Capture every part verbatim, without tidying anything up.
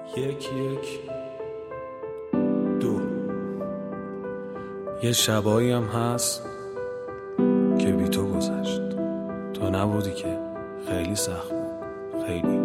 یک یک دو. یه شبایی هم هست که بی تو گذشت، تو نبودی که خیلی سخت بود، خیلی.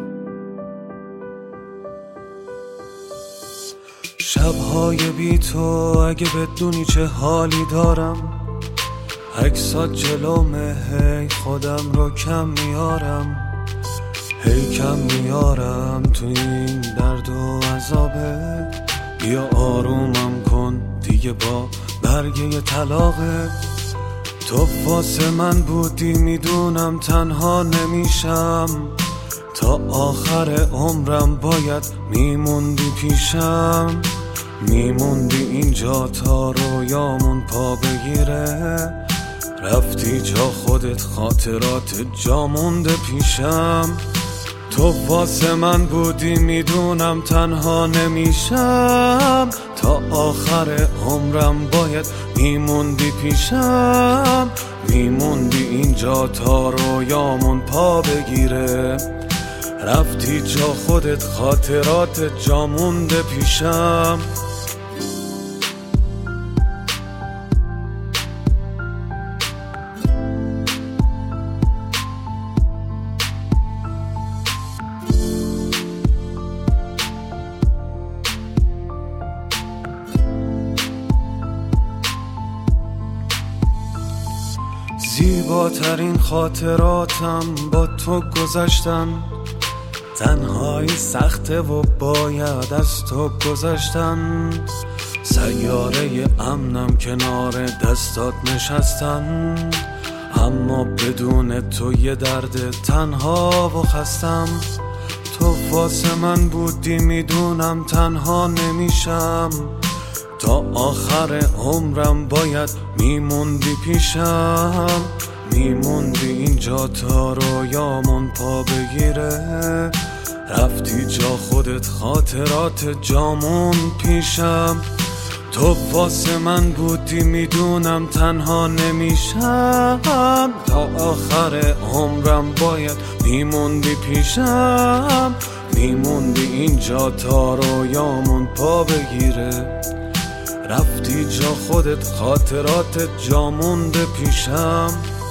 شبهای بی تو اگه بدونی چه حالی دارم، عکسات جلومه هی خودم رو کم میارم، هی کم میارم تو این درد و عذابه. بیا آرومم کن دیگه با برگه طلاقه. تو واسه من بودی میدونم تنها نمیشم، تا آخر عمرم باید میموندی پیشم، میموندی اینجا تا رویامون پا بگیره. رفتی جا خودت خاطرات جا مونده پیشم. تو واسه من بودی میدونم تنها نمیشم، تا آخر عمرم باید میموندی پیشم، میموندی اینجا تا رویامون پا بگیره. رفتی جا خودت خاطرات جا مونده پیشم. زیباترین خاطراتم با تو گذشتن، تنهایی سخته و باید از تو گذشتن. سیاره امنم کنار دستات نشستن، اما بدون تو یه درد تنها و خستم. تو واسه من بودی میدونم تنها نمیشم، تا آخر عمرم باید میموندی پیشم، میموندی اینجا تا رویامون پا بگیره. رفتی جا خودت خاطرات جامون پیشم. تو واسه من بودی میدونم تنها نمیشم، تا آخر عمرم باید میموندی پیشم، میموندی اینجا تا رویامون پا بگیره. رفتی جا خودت خاطرات جا مونده پیشم.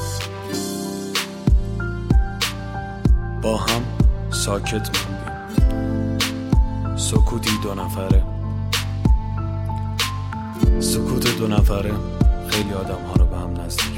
با هم ساکت موندیم، سکوتی دو نفره. سکوت دو نفره خیلی آدم ها رو به هم نزدیک